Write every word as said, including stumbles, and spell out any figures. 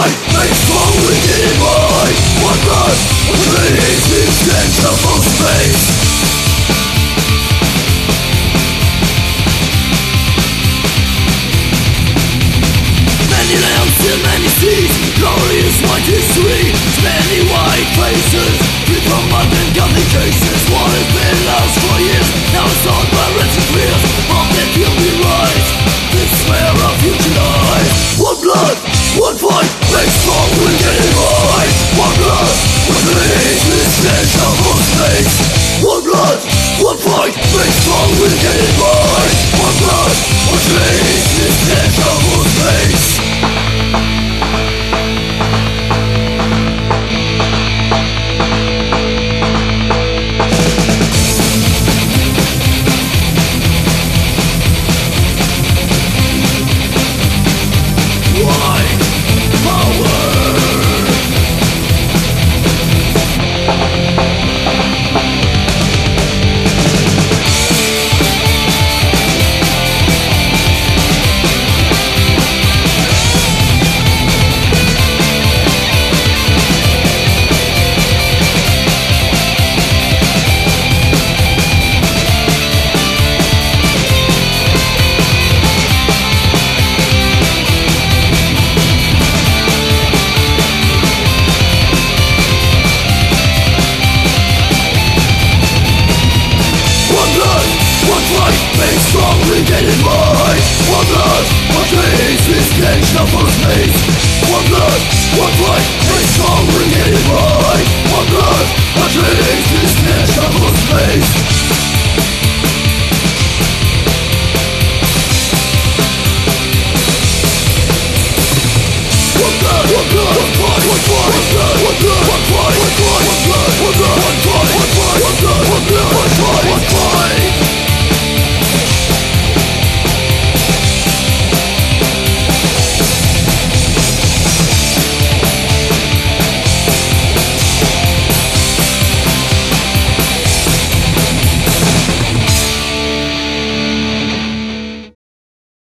fight makes strong within mind. One blood, one dreams, intangible space. Many lands and many seas, glorious white history. Many white faces, free from mud and godly cases. What has been lost for years, now it's on by wretched fears. All that you'll be right, this where our future lies. One blood, one fight, makes strong within mind. One blood, one dreams, intangible space. One blood, one fight, makes strong within mind. One blood, one dreams, intangible space. Strong within in mind. One blood, one dreams, this tangible space. One blood, one fight, make strong within in mind. One blood, one dreams, this tangible space. One blood, one blood, one fight, one fight, one blood, one blood, one fight, one fight, one blood, one blood, one fight, one fight, one blood, one blood, one fight, one fight.